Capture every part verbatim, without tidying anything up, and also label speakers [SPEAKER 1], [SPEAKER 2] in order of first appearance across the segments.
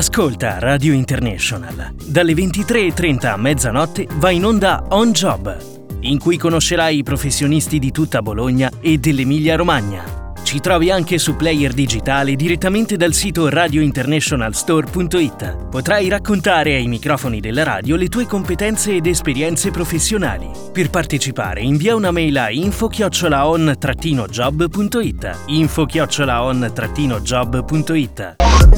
[SPEAKER 1] Ascolta Radio International. Dalle ventitré e trenta a mezzanotte va in onda On Job, in cui conoscerai i professionisti di tutta Bologna e dell'Emilia-Romagna. Ci trovi anche su player digitale direttamente dal sito radio international store punto it. Potrai raccontare ai microfoni della radio le tue competenze ed esperienze professionali. Per partecipare invia una mail a info chiocciola on trattino job punto it. info chiocciola on trattino job punto it.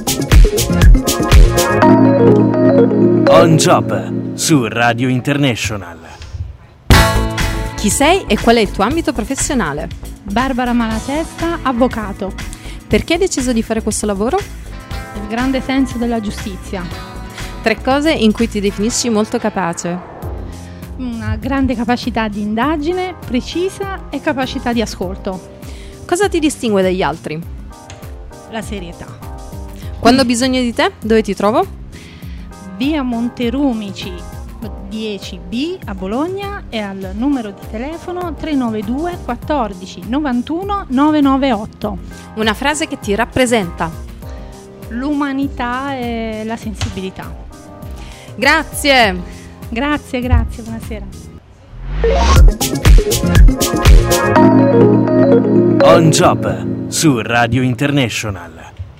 [SPEAKER 1] On Job su Radio International.
[SPEAKER 2] Chi sei e qual è il tuo ambito professionale?
[SPEAKER 3] Barbara Malatesta, avvocato.
[SPEAKER 2] Perché hai deciso di fare questo lavoro?
[SPEAKER 3] Il grande senso della giustizia.
[SPEAKER 2] Tre cose in cui ti definisci molto capace.
[SPEAKER 3] Una grande capacità di indagine, precisa e capacità di ascolto.
[SPEAKER 2] Cosa ti distingue dagli altri?
[SPEAKER 3] La serietà.
[SPEAKER 2] Quando ho bisogno di te, dove ti trovo?
[SPEAKER 3] Via Monterumici dieci B a Bologna e al numero di telefono tre nove due quattordici novantuno novecentonovantaotto.
[SPEAKER 2] Una frase che ti rappresenta.
[SPEAKER 3] L'umanità e la sensibilità.
[SPEAKER 2] Grazie.
[SPEAKER 3] Grazie, grazie, buonasera.
[SPEAKER 1] On Job su Radio International.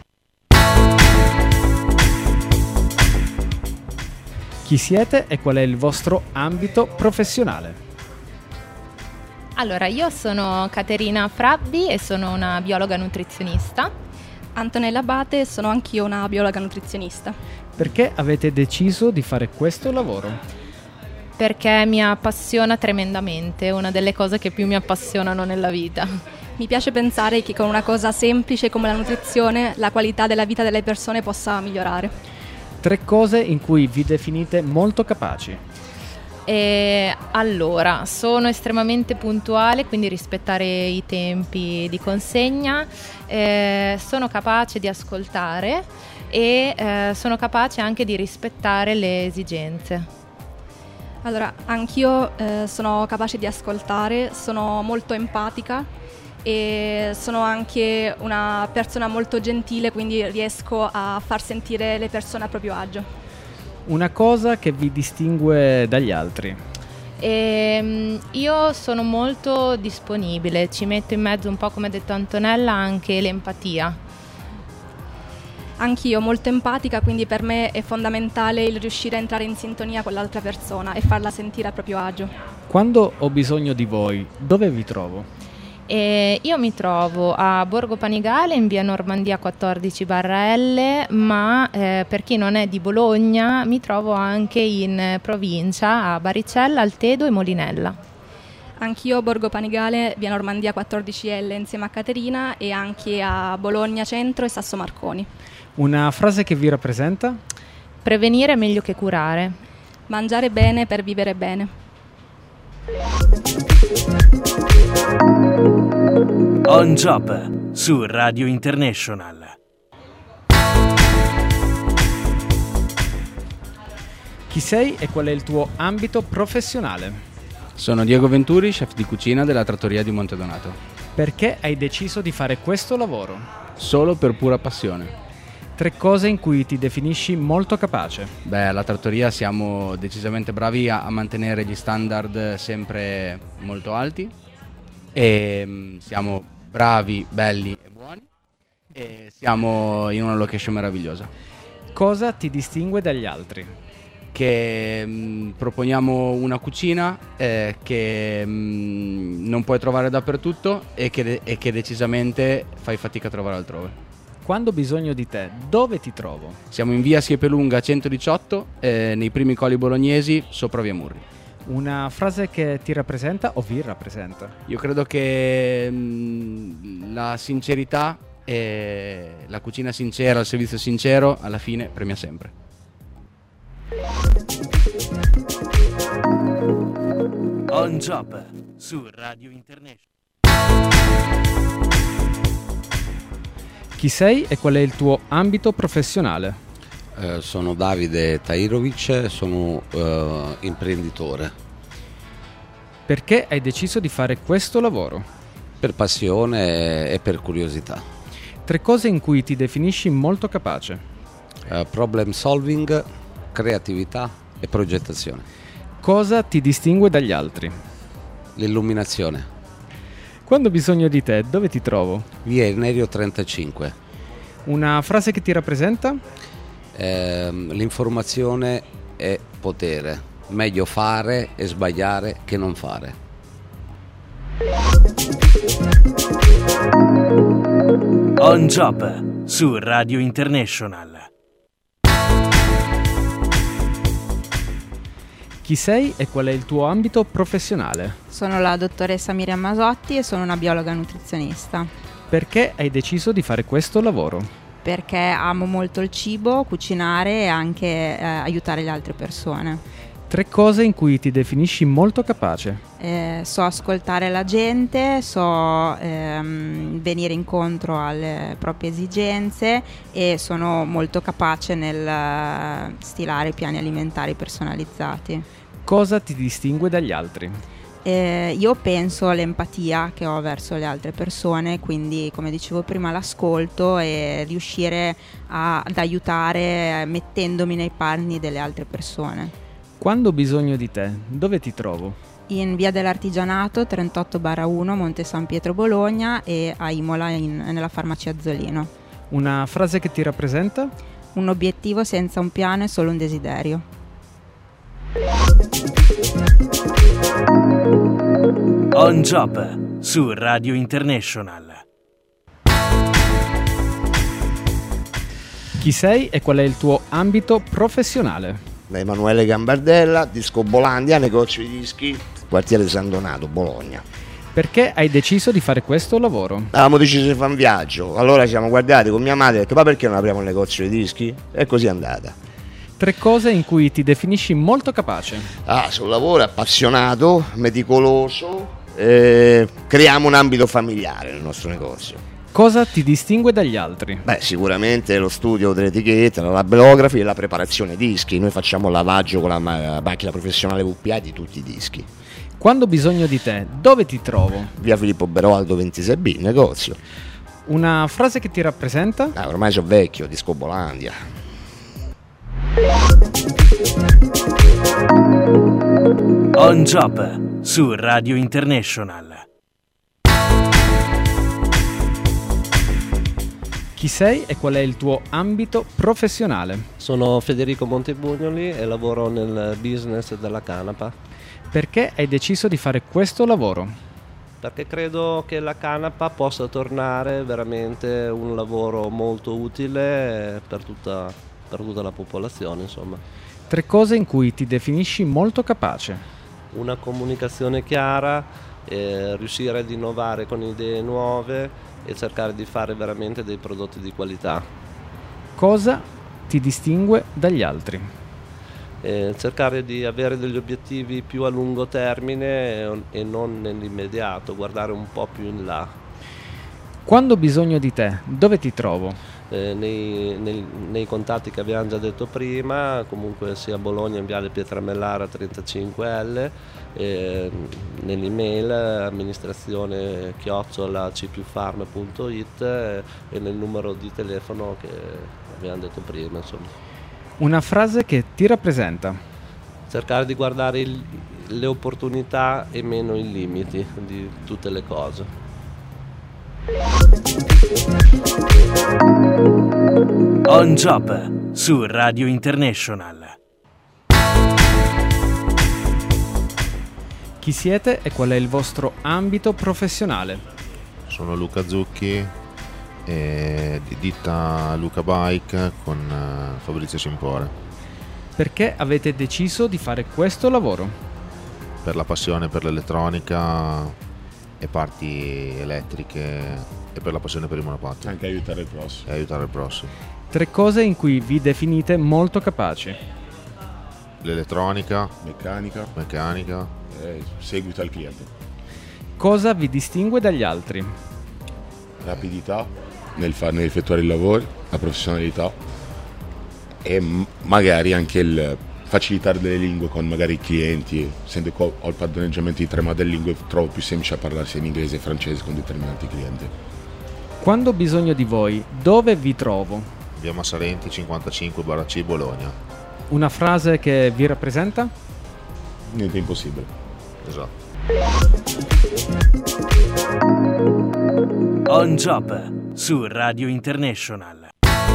[SPEAKER 4] Chi siete e qual è il vostro ambito professionale?
[SPEAKER 5] Allora, io sono Caterina Frabbi e sono una biologa nutrizionista.
[SPEAKER 6] Antonella Abate e sono anch'io una biologa nutrizionista.
[SPEAKER 4] Perché avete deciso di fare questo lavoro?
[SPEAKER 5] Perché mi appassiona tremendamente, è una delle cose che più mi appassionano nella vita.
[SPEAKER 6] Mi piace pensare che con una cosa semplice come la nutrizione la qualità della vita delle persone possa migliorare.
[SPEAKER 4] Tre cose in cui vi definite molto capaci.
[SPEAKER 5] E allora, sono estremamente puntuale, quindi rispettare i tempi di consegna, eh, sono capace di ascoltare e eh, sono capace anche di rispettare le esigenze.
[SPEAKER 6] Allora, anch'io eh, sono capace di ascoltare, sono molto empatica e sono anche una persona molto gentile, quindi riesco a far sentire le persone a proprio agio.
[SPEAKER 4] Una cosa che vi distingue dagli altri?
[SPEAKER 5] E, io sono molto disponibile, ci metto in mezzo un po', come ha detto Antonella, anche l'empatia.
[SPEAKER 6] Anch'io molto empatica, quindi per me è fondamentale il riuscire a entrare in sintonia con l'altra persona e farla sentire a proprio agio.
[SPEAKER 4] Quando ho bisogno di voi, dove vi trovo?
[SPEAKER 5] E io mi trovo a Borgo Panigale in via Normandia quattordici L, ma eh, per chi non è di Bologna mi trovo anche in provincia a Baricella, Altedo e Molinella.
[SPEAKER 6] Anch'io a Borgo Panigale, via Normandia quattordici L insieme a Caterina e anche a Bologna Centro e Sasso Marconi.
[SPEAKER 4] Una frase che vi rappresenta?
[SPEAKER 5] Prevenire è meglio che curare.
[SPEAKER 6] Mangiare bene per vivere bene.
[SPEAKER 1] On Job su Radio International.
[SPEAKER 4] Chi sei e qual è il tuo ambito professionale?
[SPEAKER 7] Sono Diego Venturi, chef di cucina della trattoria di Montedonato.
[SPEAKER 4] Perché hai deciso di fare questo lavoro?
[SPEAKER 7] Solo per pura passione.
[SPEAKER 4] Tre cose in cui ti definisci molto capace.
[SPEAKER 7] Beh, alla trattoria siamo decisamente bravi a, a mantenere gli standard sempre molto alti e mh, siamo bravi, belli e buoni e siamo in una location meravigliosa.
[SPEAKER 4] Cosa ti distingue dagli altri?
[SPEAKER 7] Che mh, proponiamo una cucina eh, che mh, non puoi trovare dappertutto e che, de- e che decisamente fai fatica a trovare altrove.
[SPEAKER 4] Quando ho bisogno di te, dove ti trovo?
[SPEAKER 7] Siamo in via Siepelunga centodiciotto, eh, nei primi colli bolognesi, sopra via Murri.
[SPEAKER 4] Una frase che ti rappresenta o vi rappresenta?
[SPEAKER 7] Io credo che mh, la sincerità e la cucina sincera, il servizio sincero, alla fine premia sempre.
[SPEAKER 1] On Job su Radio International.
[SPEAKER 4] Chi sei e qual è il tuo ambito professionale?
[SPEAKER 8] Eh, sono Davide Tairovic, sono eh, imprenditore.
[SPEAKER 4] Perché hai deciso di fare questo lavoro?
[SPEAKER 8] Per passione e per curiosità.
[SPEAKER 4] Tre cose in cui ti definisci molto capace.
[SPEAKER 8] Uh, problem solving, creatività e progettazione.
[SPEAKER 4] Cosa ti distingue dagli altri?
[SPEAKER 8] L'illuminazione.
[SPEAKER 4] Quando ho bisogno di te, dove ti trovo?
[SPEAKER 8] Via Irnerio trentacinque.
[SPEAKER 4] Una frase che ti rappresenta?
[SPEAKER 8] Eh, l'informazione è potere. Meglio fare e sbagliare che non fare.
[SPEAKER 1] On Job su Radio International.
[SPEAKER 4] Chi sei e qual è il tuo ambito professionale?
[SPEAKER 9] Sono la dottoressa Miriam Masotti e sono una biologa nutrizionista.
[SPEAKER 4] Perché hai deciso di fare questo lavoro?
[SPEAKER 9] Perché amo molto il cibo, cucinare e anche eh, aiutare le altre persone.
[SPEAKER 4] Tre cose in cui ti definisci molto capace.
[SPEAKER 9] Eh, so ascoltare la gente, so ehm, venire incontro alle proprie esigenze e sono molto capace nel uh, stilare piani alimentari personalizzati.
[SPEAKER 4] Cosa ti distingue dagli altri?
[SPEAKER 9] Eh, io penso all'empatia che ho verso le altre persone, quindi come dicevo prima l'ascolto e riuscire a, ad aiutare mettendomi nei panni delle altre persone.
[SPEAKER 4] Quando ho bisogno di te, dove ti trovo?
[SPEAKER 9] In via dell'Artigianato trentotto barra uno, Monte San Pietro Bologna, e a Imola in, nella farmacia Zolino.
[SPEAKER 4] Una frase che ti rappresenta?
[SPEAKER 9] Un obiettivo senza un piano è solo un desiderio.
[SPEAKER 1] On Job su Radio International.
[SPEAKER 4] Chi sei e qual è il tuo ambito professionale?
[SPEAKER 10] Da Emanuele Gambardella, Disco Bolandia, negozio di dischi, quartiere San Donato, Bologna.
[SPEAKER 4] Perché hai deciso di fare questo lavoro?
[SPEAKER 10] Avevamo deciso di fare un viaggio, allora ci siamo guardati con mia madre e ho detto: ma perché non apriamo un negozio di dischi? E così è andata.
[SPEAKER 4] Tre cose in cui ti definisci molto capace.
[SPEAKER 10] Ah, sul lavoro appassionato, meticoloso, eh, creiamo un ambito familiare nel nostro negozio.
[SPEAKER 4] Cosa ti distingue dagli altri?
[SPEAKER 10] Beh, sicuramente lo studio dell'etichetta, la labelografi e la preparazione dischi. Noi facciamo il lavaggio con la macchina professionale V P A di tutti i dischi.
[SPEAKER 4] Quando ho bisogno di te, dove ti trovo?
[SPEAKER 10] Via Filippo Beroaldo ventisei B, negozio.
[SPEAKER 4] Una frase che ti rappresenta?
[SPEAKER 10] Ah, ormai sono vecchio, Disco Bolandia.
[SPEAKER 1] On Job su Radio International.
[SPEAKER 4] Chi sei e qual è il tuo ambito professionale?
[SPEAKER 11] Sono Federico Montebugnoli e lavoro nel business della canapa.
[SPEAKER 4] Perché hai deciso di fare questo lavoro?
[SPEAKER 11] Perché credo che la canapa possa tornare veramente un lavoro molto utile per tutta, per tutta la popolazione, insomma.
[SPEAKER 4] Tre cose in cui ti definisci molto capace.
[SPEAKER 11] Una comunicazione chiara, eh, riuscire ad innovare con idee nuove e cercare di fare veramente dei prodotti di qualità.
[SPEAKER 4] Cosa ti distingue dagli altri?
[SPEAKER 11] Eh, cercare di avere degli obiettivi più a lungo termine e non nell'immediato, guardare un po' più in là.
[SPEAKER 4] Quando ho bisogno di te, dove ti trovo?
[SPEAKER 11] Eh, nei, nei, nei contatti che abbiamo già detto prima, comunque sia a Bologna in viale Pietramellara trentacinque L, eh, nell'email amministrazione chiocciola c più farm punto it eh, e nel numero di telefono che abbiamo detto prima, insomma.
[SPEAKER 4] Una frase che ti rappresenta?
[SPEAKER 11] Cercare di guardare il, le opportunità e meno i limiti di tutte le cose.
[SPEAKER 1] On Job su Radio International.
[SPEAKER 4] Chi siete e qual è il vostro ambito professionale?
[SPEAKER 12] Sono Luca Zucchi e di ditta Luca Bike con Fabrizio Simpore.
[SPEAKER 4] Perché avete deciso di fare questo lavoro?
[SPEAKER 12] Per la passione per l'elettronica e parti elettriche e per la passione per i monopattini.
[SPEAKER 13] Anche aiutare il prossimo.
[SPEAKER 12] E aiutare il prossimo.
[SPEAKER 4] Tre cose in cui vi definite molto capaci.
[SPEAKER 12] L'elettronica,
[SPEAKER 13] meccanica,
[SPEAKER 12] meccanica
[SPEAKER 13] e seguito al cliente.
[SPEAKER 4] Cosa vi distingue dagli altri?
[SPEAKER 13] Rapidità nel far, nell'effettuare i lavori, la professionalità e m- magari anche il facilitare delle lingue con magari i clienti. Essendo che ho il padroneggiamento di tre madrellingue, trovo più semplice a parlare sia in inglese e francese con determinati clienti.
[SPEAKER 4] Quando ho bisogno di voi, dove vi trovo?
[SPEAKER 12] via Massarenti cinquantacinque barra C, Bologna.
[SPEAKER 4] Una frase che vi rappresenta?
[SPEAKER 13] Niente impossibile.
[SPEAKER 12] Esatto.
[SPEAKER 1] On Job su Radio International.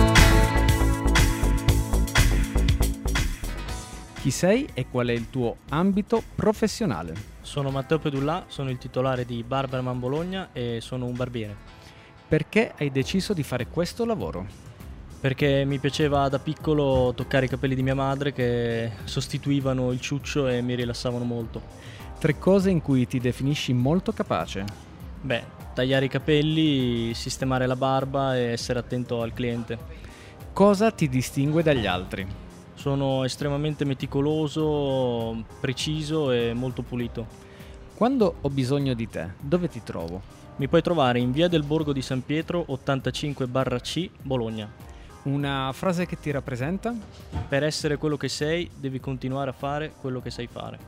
[SPEAKER 4] Chi sei e qual è il tuo ambito professionale?
[SPEAKER 14] Sono Matteo Pedullà, sono il titolare di Barberman Bologna e sono un barbiere.
[SPEAKER 4] Perché hai deciso di fare questo lavoro?
[SPEAKER 14] Perché mi piaceva da piccolo toccare i capelli di mia madre che sostituivano il ciuccio e mi rilassavano molto.
[SPEAKER 4] Tre cose in cui ti definisci molto capace?
[SPEAKER 14] Beh, tagliare i capelli, sistemare la barba e essere attento al cliente.
[SPEAKER 4] Cosa ti distingue dagli altri?
[SPEAKER 14] Sono estremamente meticoloso, preciso e molto pulito.
[SPEAKER 4] Quando ho bisogno di te, dove ti trovo?
[SPEAKER 14] Mi puoi trovare in via del Borgo di San Pietro ottantacinque barra C, Bologna.
[SPEAKER 4] Una frase che ti rappresenta?
[SPEAKER 14] Per essere quello che sei, devi continuare a fare quello che sai fare.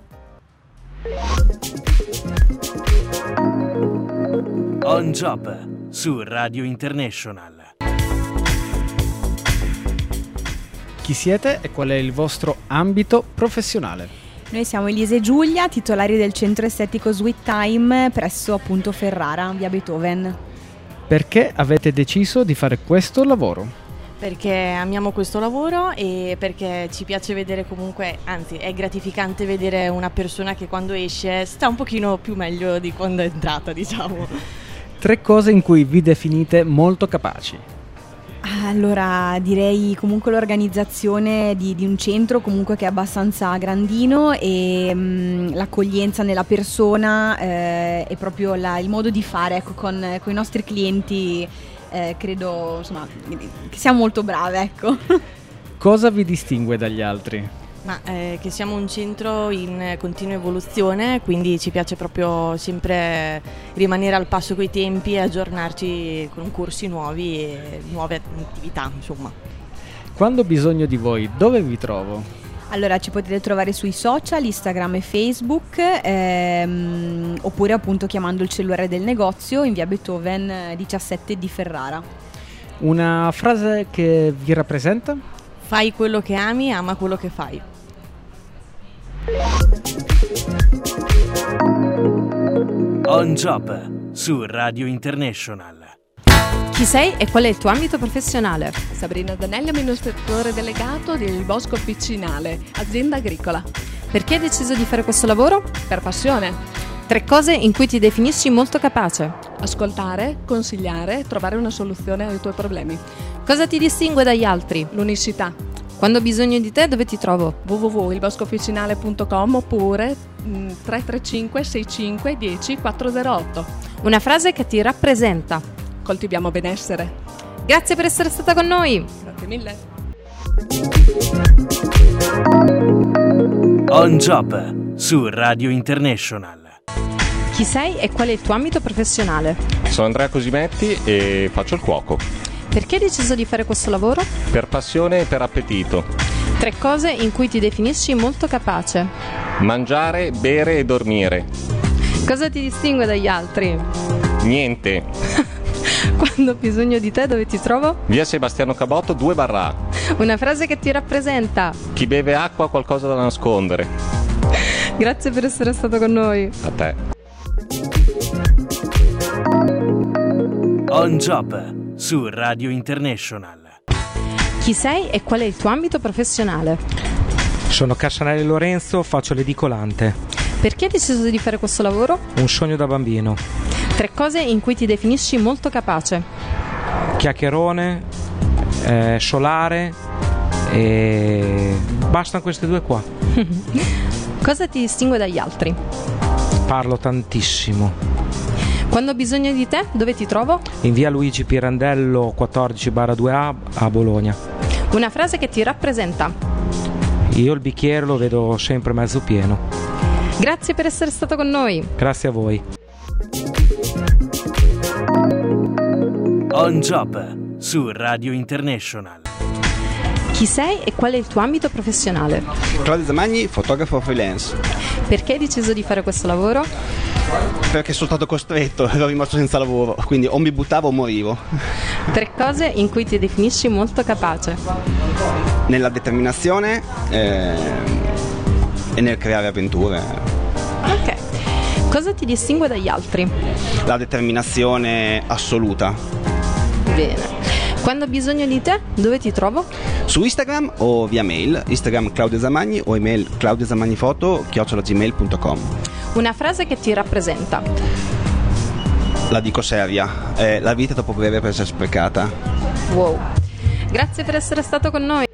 [SPEAKER 1] On Job su Radio International.
[SPEAKER 4] Chi siete e qual è il vostro ambito professionale?
[SPEAKER 15] Noi siamo Elisa e Giulia, titolari del centro estetico Sweet Time presso appunto Ferrara, via Beethoven.
[SPEAKER 4] Perché avete deciso di fare questo lavoro?
[SPEAKER 16] Perché amiamo questo lavoro e perché ci piace vedere comunque, anzi è gratificante vedere una persona che quando esce sta un pochino più meglio di quando è entrata, diciamo.
[SPEAKER 4] Tre cose in cui vi definite molto capaci.
[SPEAKER 15] Allora direi comunque l'organizzazione di, di un centro comunque che è abbastanza grandino e mh, l'accoglienza nella persona eh, e proprio la, il modo di fare ecco, con, con i nostri clienti eh, credo insomma che siamo molto brave ecco.
[SPEAKER 4] Cosa vi distingue dagli altri?
[SPEAKER 16] Ma eh, che siamo un centro in continua evoluzione, quindi ci piace proprio sempre rimanere al passo coi tempi e aggiornarci con corsi nuovi e nuove attività, insomma.
[SPEAKER 4] Quando ho bisogno di voi, dove vi trovo?
[SPEAKER 15] Allora ci potete trovare sui social, Instagram e Facebook, ehm, oppure appunto chiamando il cellulare del negozio in via Beethoven diciassette di Ferrara.
[SPEAKER 4] Una frase che vi rappresenta?
[SPEAKER 16] Fai quello che ami, ama quello che fai.
[SPEAKER 1] On Job su Radio International.
[SPEAKER 2] Chi sei e qual è il tuo ambito professionale?
[SPEAKER 17] Sabrina Danelli, amministratore delegato del Bosco Officinale, azienda agricola.
[SPEAKER 2] Perché hai deciso di fare questo lavoro?
[SPEAKER 17] Per passione.
[SPEAKER 2] Tre cose in cui ti definisci molto capace.
[SPEAKER 17] Ascoltare, consigliare, trovare una soluzione ai tuoi problemi.
[SPEAKER 2] Cosa ti distingue dagli altri?
[SPEAKER 17] L'unicità.
[SPEAKER 2] Quando ho bisogno di te, dove ti trovo?
[SPEAKER 17] w w w punto il bosco officinale punto com oppure mh, tre tre cinque sei cinque uno zero quattro zero otto.
[SPEAKER 2] Una frase che ti rappresenta.
[SPEAKER 17] Coltiviamo benessere.
[SPEAKER 2] Grazie per essere stata con noi.
[SPEAKER 17] Grazie mille.
[SPEAKER 1] On Job su Radio International.
[SPEAKER 2] Chi sei e qual è il tuo ambito professionale?
[SPEAKER 18] Sono Andrea Cosimetti e faccio il cuoco.
[SPEAKER 2] Perché hai deciso di fare questo lavoro?
[SPEAKER 18] Per passione e per appetito.
[SPEAKER 2] Tre cose in cui ti definisci molto capace.
[SPEAKER 18] Mangiare, bere e dormire.
[SPEAKER 2] Cosa ti distingue dagli altri?
[SPEAKER 18] Niente.
[SPEAKER 2] Quando ho bisogno di te, dove ti trovo?
[SPEAKER 18] Via Sebastiano Cabotto due barra A.
[SPEAKER 2] Una frase che ti rappresenta.
[SPEAKER 18] Chi beve acqua ha qualcosa da nascondere.
[SPEAKER 2] Grazie per essere stato con noi.
[SPEAKER 18] A te.
[SPEAKER 1] On Job su Radio International.
[SPEAKER 2] Chi sei e qual è il tuo ambito professionale?
[SPEAKER 19] Sono Cassanelli Lorenzo, faccio l'edicolante.
[SPEAKER 2] Perché hai deciso di fare questo lavoro?
[SPEAKER 19] Un sogno da bambino.
[SPEAKER 2] Tre cose in cui ti definisci molto capace.
[SPEAKER 19] Chiacchierone, eh, solare e bastano queste due qua.
[SPEAKER 2] Cosa ti distingue dagli altri?
[SPEAKER 19] Parlo tantissimo.
[SPEAKER 2] Quando ho bisogno di te, dove ti trovo?
[SPEAKER 19] In via Luigi Pirandello quattordici barra due A a Bologna.
[SPEAKER 2] Una frase che ti rappresenta.
[SPEAKER 19] Io il bicchiere lo vedo sempre mezzo pieno.
[SPEAKER 2] Grazie per essere stato con noi.
[SPEAKER 19] Grazie a voi.
[SPEAKER 1] On Job su Radio International.
[SPEAKER 2] Chi sei e qual è il tuo ambito professionale?
[SPEAKER 20] Claudio Zamagni, fotografo freelance.
[SPEAKER 2] Perché hai deciso di fare questo lavoro?
[SPEAKER 20] Perché sono stato costretto, ero rimasto senza lavoro, quindi o mi buttavo o morivo.
[SPEAKER 2] Tre cose in cui ti definisci molto capace.
[SPEAKER 20] Nella determinazione eh, e nel creare avventure.
[SPEAKER 2] Ok. Cosa ti distingue dagli altri?
[SPEAKER 20] La determinazione assoluta.
[SPEAKER 2] Bene. Quando ho bisogno di te, dove ti trovo?
[SPEAKER 20] Su Instagram o via mail, Instagram Claudio Zamagni o email claudiozamagnifoto chiocciola gmail punto com.
[SPEAKER 2] Una frase che ti rappresenta.
[SPEAKER 20] La dico seria, eh, la vita è troppo breve per essere sprecata.
[SPEAKER 2] Wow. Grazie per essere stato con noi.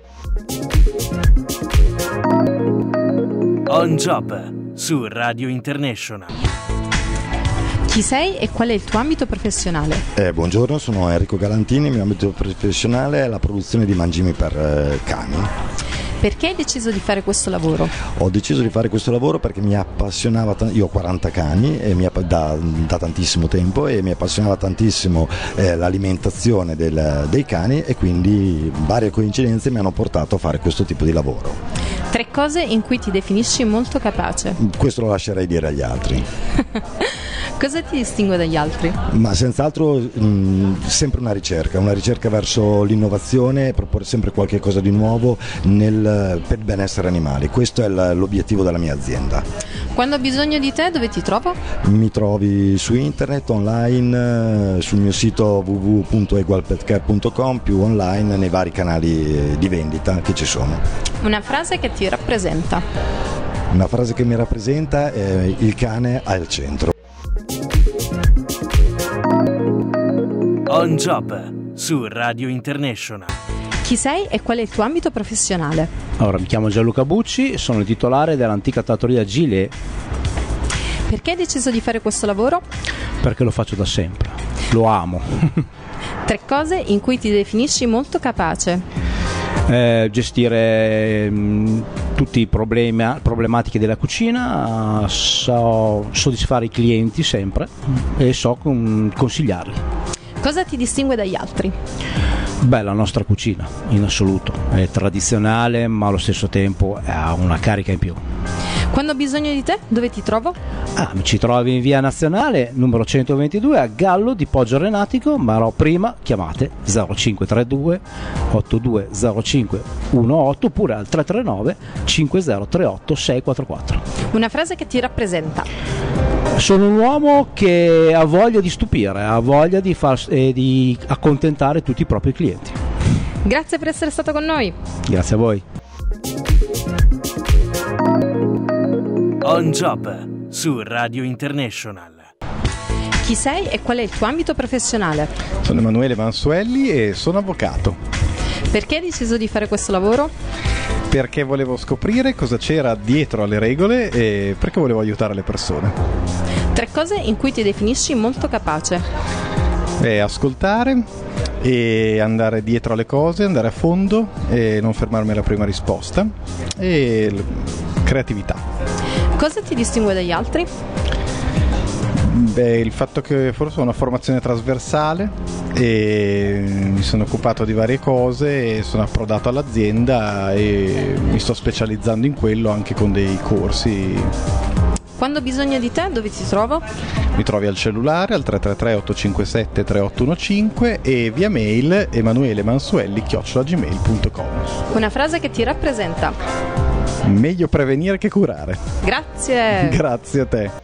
[SPEAKER 1] On Job su Radio International.
[SPEAKER 2] Chi sei e qual è il tuo ambito professionale?
[SPEAKER 21] Eh, buongiorno, sono Enrico Galantini, il mio ambito professionale è la produzione di mangimi per eh, cani.
[SPEAKER 2] Perché hai deciso di fare questo lavoro?
[SPEAKER 21] Ho deciso di fare questo lavoro perché mi appassionava, t- io ho quaranta cani e mi, da, da tantissimo tempo e mi appassionava tantissimo eh, l'alimentazione del, dei cani e quindi varie coincidenze mi hanno portato a fare questo tipo di lavoro.
[SPEAKER 2] Tre cose in cui ti definisci molto capace.
[SPEAKER 21] Questo lo lascerei dire agli altri.
[SPEAKER 2] Cosa ti distingue dagli altri?
[SPEAKER 21] Ma senz'altro mh, sempre una ricerca, una ricerca verso l'innovazione, proporre sempre qualche cosa di nuovo nel, per il benessere animali. Questo è l'obiettivo della mia azienda.
[SPEAKER 2] Quando ho bisogno di te, dove ti trovo?
[SPEAKER 21] Mi trovi su internet, online, sul mio sito w w w punto egualpetcare punto com, più online nei vari canali di vendita che ci sono.
[SPEAKER 2] Una frase che ti rappresenta.
[SPEAKER 21] Una frase che mi rappresenta è il cane al centro.
[SPEAKER 1] On Job su Radio International.
[SPEAKER 2] Chi sei e qual è il tuo ambito professionale?
[SPEAKER 22] Allora, mi chiamo Gianluca Bucci, sono il titolare dell'antica trattoria Gilet.
[SPEAKER 2] Perché hai deciso di fare questo lavoro?
[SPEAKER 22] Perché lo faccio da sempre, lo amo.
[SPEAKER 2] Tre cose in cui ti definisci molto capace.
[SPEAKER 22] Eh, gestire mh, tutti i problemi, problematiche della cucina, so soddisfare i clienti sempre e so con, consigliarli.
[SPEAKER 2] Cosa ti distingue dagli altri?
[SPEAKER 22] Beh, la nostra cucina in assoluto è tradizionale ma allo stesso tempo ha una carica in più.
[SPEAKER 2] Quando ho bisogno di te, dove ti trovo?
[SPEAKER 22] Ah, mi ci trovi in via Nazionale numero centoventidue a Gallo di Poggio Renatico, ma no, prima chiamate zero cinque tre due otto due zero cinque uno otto oppure al tre tre nove cinque zero tre otto sei quattro quattro.
[SPEAKER 2] Una frase che ti rappresenta.
[SPEAKER 22] Sono un uomo che ha voglia di stupire, ha voglia di, far, eh, di accontentare tutti i propri clienti.
[SPEAKER 2] Grazie per essere stato con noi.
[SPEAKER 22] Grazie a voi.
[SPEAKER 1] On Job su Radio International.
[SPEAKER 2] Chi sei e qual è il tuo ambito professionale?
[SPEAKER 23] Sono Emanuele Mansuelli e sono avvocato.
[SPEAKER 2] Perché hai deciso di fare questo lavoro?
[SPEAKER 23] Perché volevo scoprire cosa c'era dietro alle regole e perché volevo aiutare le persone.
[SPEAKER 2] Tre cose in cui ti definisci molto capace.
[SPEAKER 23] È ascoltare e andare dietro alle cose, andare a fondo e non fermarmi alla prima risposta e creatività.
[SPEAKER 2] Cosa ti distingue dagli altri?
[SPEAKER 23] Beh, il fatto che forse ho una formazione trasversale e mi sono occupato di varie cose e sono approdato all'azienda e mi sto specializzando in quello anche con dei corsi.
[SPEAKER 2] Quando ho bisogno di te, dove ti trovo?
[SPEAKER 23] Mi trovi al cellulare al tre tre tre otto cinque sette tre otto uno cinque e via mail emanuelemansuelli chiocciola gmail punto com.
[SPEAKER 2] Una frase che ti rappresenta.
[SPEAKER 23] Meglio prevenire che curare.
[SPEAKER 2] Grazie.
[SPEAKER 23] Grazie a te.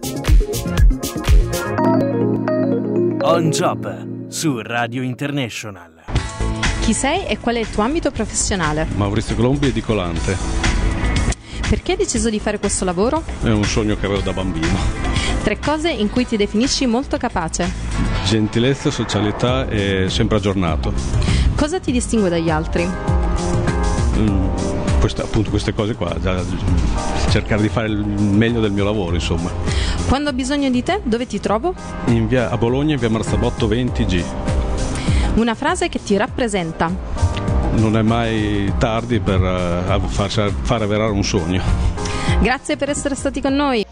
[SPEAKER 1] On Job su Radio International.
[SPEAKER 2] Chi sei e qual è il tuo ambito professionale?
[SPEAKER 24] Maurizio Colombi, edicolante.
[SPEAKER 2] Perché hai deciso di fare questo lavoro?
[SPEAKER 24] È un sogno che avevo da bambino.
[SPEAKER 2] Tre cose in cui ti definisci molto capace.
[SPEAKER 24] Gentilezza, socialità e sempre aggiornato.
[SPEAKER 2] Cosa ti distingue dagli altri?
[SPEAKER 24] Mm, queste, appunto queste cose qua, già, cercare di fare il meglio del mio lavoro, insomma.
[SPEAKER 2] Quando ho bisogno di te, dove ti trovo?
[SPEAKER 24] In via, a Bologna, in via Marzabotto venti G.
[SPEAKER 2] Una frase che ti rappresenta.
[SPEAKER 24] Non è mai tardi per uh, farci, far avverare un sogno.
[SPEAKER 2] Grazie per essere stati con noi.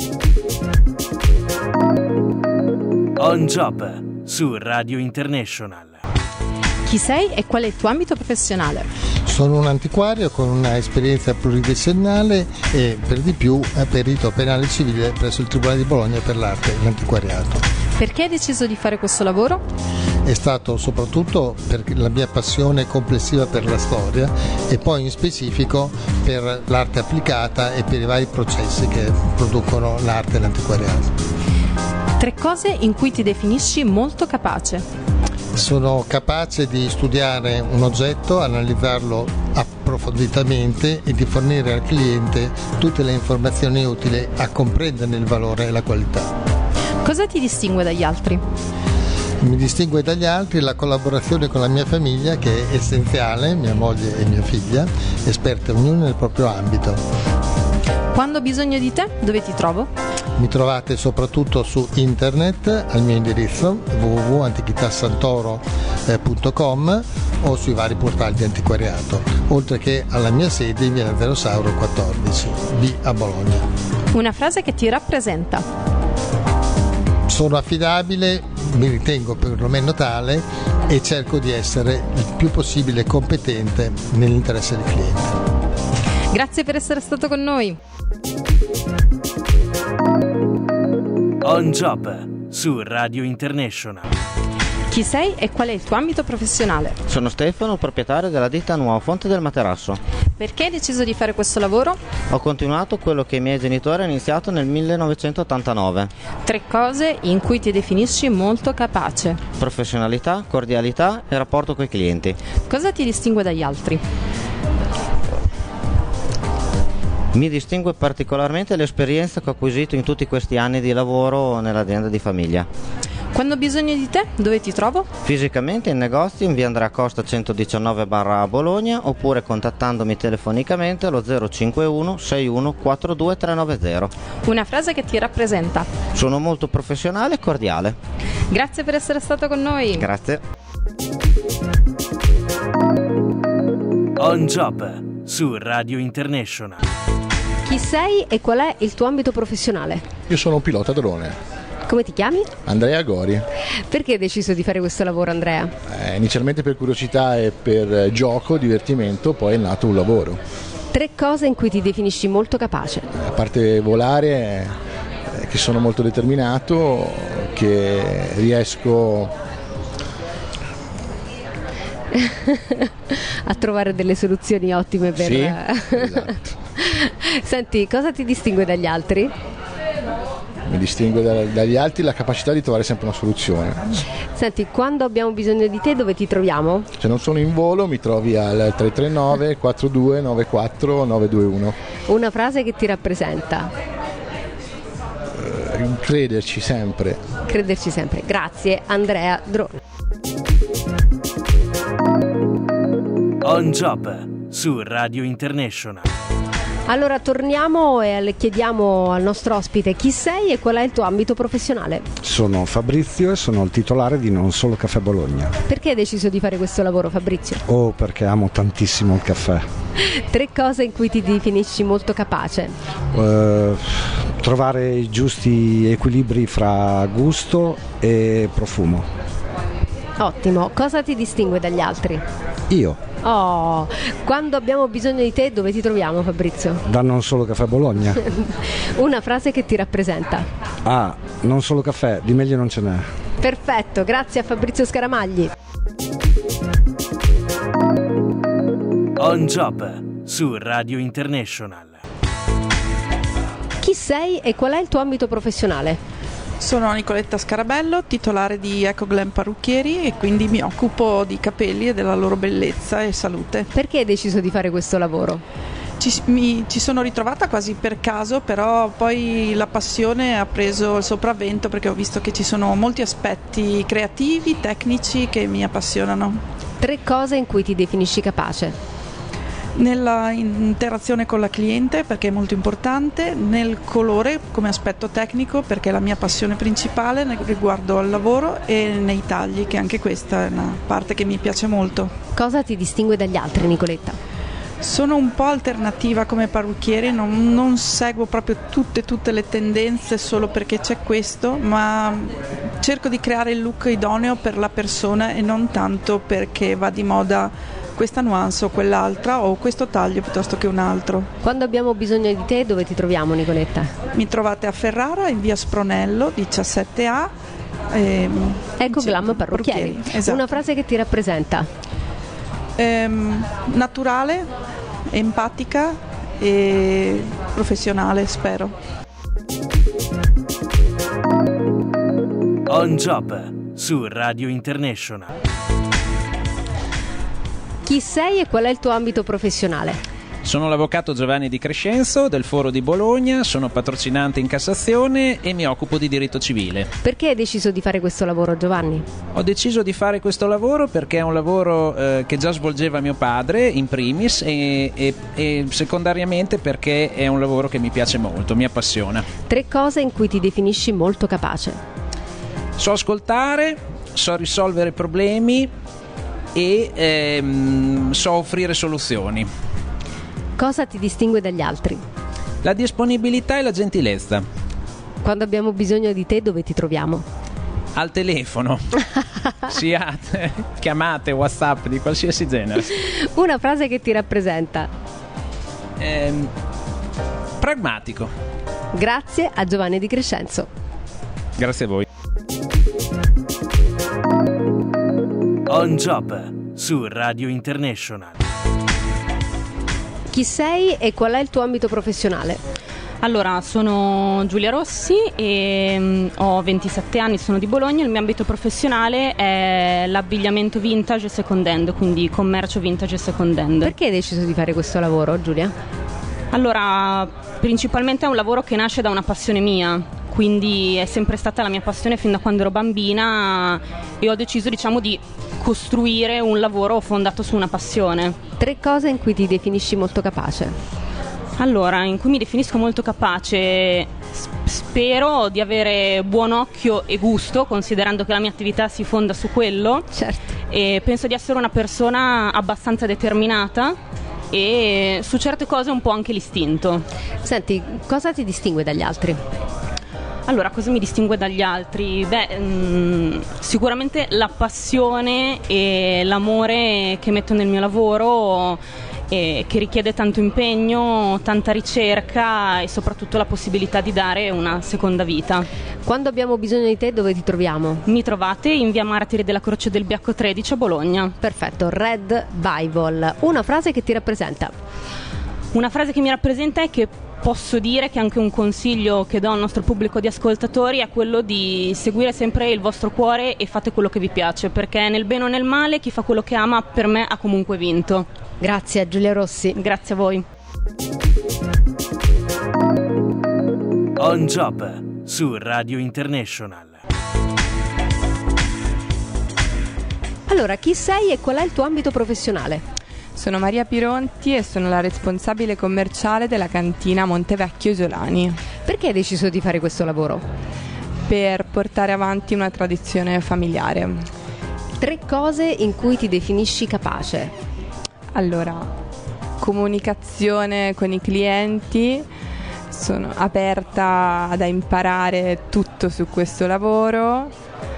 [SPEAKER 1] On Job su Radio International.
[SPEAKER 2] Chi sei e qual è il tuo ambito professionale?
[SPEAKER 25] Sono un antiquario con una esperienza pluridecennale e per di più perito penale civile presso il Tribunale di Bologna per l'arte e l'antiquariato.
[SPEAKER 2] Perché hai deciso di fare questo lavoro?
[SPEAKER 25] è stato soprattutto per la mia passione complessiva per la storia e poi in specifico per l'arte applicata e per i vari processi che producono l'arte e l'antiquariato.
[SPEAKER 2] Tre cose in cui ti definisci molto capace.
[SPEAKER 25] Sono capace di studiare un oggetto, analizzarlo approfonditamente e di fornire al cliente tutte le informazioni utili a comprenderne il valore e la qualità.
[SPEAKER 2] Cosa ti distingue dagli altri?
[SPEAKER 25] Mi distingue dagli altri la collaborazione con la mia famiglia, che è essenziale, mia moglie e mia figlia, esperte ognuno nel proprio ambito.
[SPEAKER 2] Quando ho bisogno di te, dove ti trovo?
[SPEAKER 25] Mi trovate soprattutto su internet al mio indirizzo w w w punto antichitasantoro punto com o sui vari portali di antiquariato, oltre che alla mia sede in via Zero Sauro quattordici B a Bologna.
[SPEAKER 2] Una frase che ti rappresenta.
[SPEAKER 25] Sono affidabile, mi ritengo perlomeno tale e cerco di essere il più possibile competente nell'interesse del cliente.
[SPEAKER 2] Grazie per essere stato con noi.
[SPEAKER 1] On Job su Radio International.
[SPEAKER 2] Chi sei e qual è il tuo ambito professionale?
[SPEAKER 3] Sono Stefano, proprietario della ditta Nuova Fonte del Materasso.
[SPEAKER 2] Perché hai deciso di fare questo lavoro?
[SPEAKER 3] Ho continuato quello che i miei genitori hanno iniziato nel millenovecentottantanove.
[SPEAKER 2] Tre cose in cui ti definisci molto capace.
[SPEAKER 3] Professionalità, cordialità e rapporto coi clienti.
[SPEAKER 2] Cosa ti distingue dagli altri?
[SPEAKER 3] Mi distingue particolarmente l'esperienza che ho acquisito in tutti questi anni di lavoro nell'azienda di famiglia.
[SPEAKER 2] Quando ho bisogno di te, dove ti trovo?
[SPEAKER 3] Fisicamente in negozio in via Andrea Costa centodiciannove barra a Bologna, oppure contattandomi telefonicamente allo zero cinque uno sei uno quattro due tre nove zero.
[SPEAKER 2] Una frase che ti rappresenta.
[SPEAKER 3] Sono molto professionale e cordiale.
[SPEAKER 2] Grazie per essere stato con noi.
[SPEAKER 3] Grazie.
[SPEAKER 1] On Job su Radio International.
[SPEAKER 2] Chi sei e qual è il tuo ambito professionale?
[SPEAKER 5] Io sono un pilota drone.
[SPEAKER 2] Come ti chiami?
[SPEAKER 5] Andrea Gori.
[SPEAKER 2] Perché hai deciso di fare questo lavoro, Andrea?
[SPEAKER 5] Eh, inizialmente per curiosità e per gioco, divertimento, poi è nato un lavoro.
[SPEAKER 2] Tre cose in cui ti definisci molto capace.
[SPEAKER 5] A parte volare, eh, che sono molto determinato, che riesco
[SPEAKER 2] a trovare delle soluzioni ottime per...
[SPEAKER 5] Sì, esatto.
[SPEAKER 2] Senti, cosa ti distingue dagli altri?
[SPEAKER 5] Mi distingue da, dagli altri la capacità di trovare sempre una soluzione.
[SPEAKER 2] Senti, quando abbiamo bisogno di te, dove ti troviamo?
[SPEAKER 5] Se non sono in volo mi trovi al tre tre nove quattro due nove quattro nove due uno.
[SPEAKER 2] Una frase che ti rappresenta.
[SPEAKER 5] Eh, crederci sempre.
[SPEAKER 2] Crederci sempre. Grazie, Andrea Drone.
[SPEAKER 1] On Job su Radio International.
[SPEAKER 2] Allora torniamo e le chiediamo al nostro ospite chi sei e qual è il tuo ambito professionale.
[SPEAKER 22] Sono Fabrizio e sono il titolare di Non Solo Caffè Bologna.
[SPEAKER 2] Perché hai deciso di fare questo lavoro, Fabrizio?
[SPEAKER 22] Oh, perché amo tantissimo il caffè.
[SPEAKER 2] Tre cose in cui ti definisci molto capace.
[SPEAKER 22] Uh, trovare i giusti equilibri fra gusto e profumo.
[SPEAKER 2] Ottimo, cosa ti distingue dagli altri?
[SPEAKER 22] Io.
[SPEAKER 2] Oh, quando abbiamo bisogno di te, dove ti troviamo, Fabrizio?
[SPEAKER 22] Da Non Solo Caffè Bologna.
[SPEAKER 2] Una frase che ti rappresenta.
[SPEAKER 22] Ah, non solo caffè, di meglio non ce n'è.
[SPEAKER 2] Perfetto, grazie a Fabrizio Scaramagli.
[SPEAKER 1] On Job su Radio International.
[SPEAKER 2] Chi sei e qual è il tuo ambito professionale?
[SPEAKER 6] Sono Nicoletta Scarabello, titolare di EcoGlam Parrucchieri e quindi mi occupo di capelli e della loro bellezza e salute.
[SPEAKER 2] Perché hai deciso di fare questo lavoro?
[SPEAKER 6] Ci, mi, ci sono ritrovata quasi per caso, però poi la passione ha preso il sopravvento perché ho visto che ci sono molti aspetti creativi, tecnici che mi appassionano.
[SPEAKER 2] Tre cose in cui ti definisci capace.
[SPEAKER 6] Nella interazione con la cliente perché è molto importante, nel colore come aspetto tecnico perché è la mia passione principale riguardo al lavoro, e nei tagli, che anche questa è una parte che mi piace molto.
[SPEAKER 2] Cosa ti distingue dagli altri, Nicoletta?
[SPEAKER 6] Sono un po' alternativa come parrucchiere, non, non seguo proprio tutte, tutte le tendenze solo perché c'è questo, ma cerco di creare il look idoneo per la persona e non tanto perché va di moda questa nuance o quell'altra o questo taglio piuttosto che un altro.
[SPEAKER 2] Quando abbiamo bisogno di te, dove ti troviamo, Nicoletta?
[SPEAKER 6] Mi trovate a Ferrara in via Spronello diciassette A, ehm,
[SPEAKER 2] Ecoglam Parrucchieri.
[SPEAKER 6] Parrucchieri, esatto.
[SPEAKER 2] Una frase che ti rappresenta?
[SPEAKER 6] Ehm, naturale, empatica e professionale, spero.
[SPEAKER 1] On Job su Radio International.
[SPEAKER 2] Chi sei e qual è il tuo ambito professionale?
[SPEAKER 7] Sono l'avvocato Giovanni Di Crescenzo del Foro di Bologna, sono patrocinante in Cassazione e mi occupo di diritto civile.
[SPEAKER 2] Perché hai deciso di fare questo lavoro, Giovanni?
[SPEAKER 7] Ho deciso di fare questo lavoro perché è un lavoro eh, che già svolgeva mio padre in primis e, e, e secondariamente perché è un lavoro che mi piace molto, mi appassiona.
[SPEAKER 2] Tre cose in cui ti definisci molto capace.
[SPEAKER 7] So ascoltare, so risolvere problemi e ehm, so offrire soluzioni.
[SPEAKER 2] Cosa ti distingue dagli altri?
[SPEAKER 7] La disponibilità e la gentilezza.
[SPEAKER 2] Quando abbiamo bisogno di te, dove ti troviamo?
[SPEAKER 7] Al telefono. Sia chiamate, WhatsApp di qualsiasi genere.
[SPEAKER 2] Una frase che ti rappresenta.
[SPEAKER 7] Ehm, pragmatico.
[SPEAKER 2] Grazie a Giovanni Di Crescenzo.
[SPEAKER 7] Grazie a voi.
[SPEAKER 1] On Job su Radio International.
[SPEAKER 2] Chi sei e qual è il tuo ambito professionale?
[SPEAKER 8] Allora, sono Giulia Rossi e um, ho ventisette anni, sono di Bologna. Il mio ambito professionale è l'abbigliamento vintage e second hand, quindi commercio vintage e second hand.
[SPEAKER 2] Perché hai deciso di fare questo lavoro, Giulia?
[SPEAKER 8] Allora, principalmente è un lavoro che nasce da una passione mia, quindi è sempre stata la mia passione fin da quando ero bambina e ho deciso, diciamo, di costruire un lavoro fondato su una passione.
[SPEAKER 2] Tre cose in cui ti definisci molto capace.
[SPEAKER 8] Allora, in cui mi definisco molto capace, spero di avere buon occhio e gusto, considerando che la mia attività si fonda su quello.
[SPEAKER 2] Certo.
[SPEAKER 8] E penso di essere una persona abbastanza determinata e su certe cose un po' anche l'istinto.
[SPEAKER 2] Senti, cosa ti distingue dagli altri?
[SPEAKER 8] Allora, cosa mi distingue dagli altri? Beh, mh, sicuramente la passione e l'amore che metto nel mio lavoro, eh, che richiede tanto impegno, tanta ricerca e soprattutto la possibilità di dare una seconda vita.
[SPEAKER 2] Quando abbiamo bisogno di te, dove ti troviamo?
[SPEAKER 8] Mi trovate in via Martiri della Croce del Biacco tredici a Bologna.
[SPEAKER 2] Perfetto, Red Bible. Una frase che ti rappresenta?
[SPEAKER 8] Una frase che mi rappresenta è che posso dire che anche un consiglio che do al nostro pubblico di ascoltatori è quello di seguire sempre il vostro cuore e fate quello che vi piace, perché nel bene o nel male chi fa quello che ama per me ha comunque vinto.
[SPEAKER 2] Grazie a Giulia Rossi.
[SPEAKER 8] Grazie a voi.
[SPEAKER 1] On Job su Radio International.
[SPEAKER 2] Allora, chi sei e qual è il tuo ambito professionale?
[SPEAKER 9] Sono Maria Pironti e sono la responsabile commerciale della cantina Montevecchio Isolani.
[SPEAKER 2] Perché hai deciso di fare questo lavoro?
[SPEAKER 9] Per portare avanti una tradizione familiare.
[SPEAKER 2] Tre cose in cui ti definisci capace.
[SPEAKER 9] Allora, comunicazione con i clienti, sono aperta ad imparare tutto su questo lavoro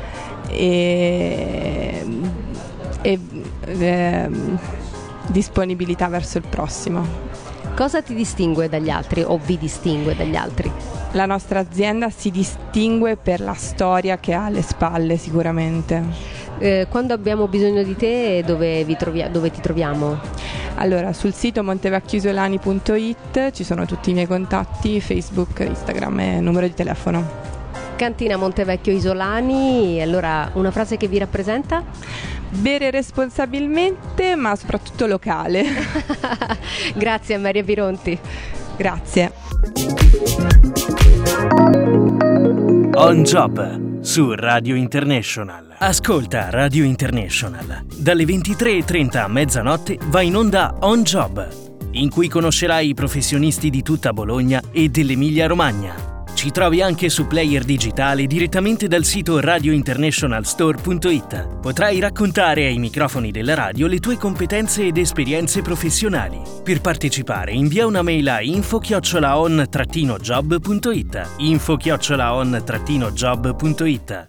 [SPEAKER 9] e, e eh, disponibilità verso il prossimo.
[SPEAKER 2] Cosa ti distingue dagli altri o vi distingue dagli altri?
[SPEAKER 9] La nostra azienda si distingue per la storia che ha alle spalle sicuramente.
[SPEAKER 2] Eh, quando abbiamo bisogno di te, dove, vi trovi- dove ti troviamo?
[SPEAKER 9] Allora, sul sito montevecchioisolani punto it ci sono tutti i miei contatti, Facebook, Instagram e numero di telefono.
[SPEAKER 2] Cantina Montevecchio Isolani, allora una frase che vi rappresenta?
[SPEAKER 9] Bere responsabilmente, ma soprattutto locale.
[SPEAKER 2] Grazie a Maria Pironti.
[SPEAKER 9] Grazie.
[SPEAKER 1] On Job su Radio International. Ascolta Radio International. Dalle ventitré e trenta a mezzanotte va in onda On Job, in cui conoscerai i professionisti di tutta Bologna e dell'Emilia-Romagna. Ci trovi anche su player digitale direttamente dal sito radio international store punto it. Potrai raccontare ai microfoni della radio le tue competenze ed esperienze professionali. Per partecipare invia una mail a info chiocciola on trattino job punto it. info chiocciola on trattino job punto it.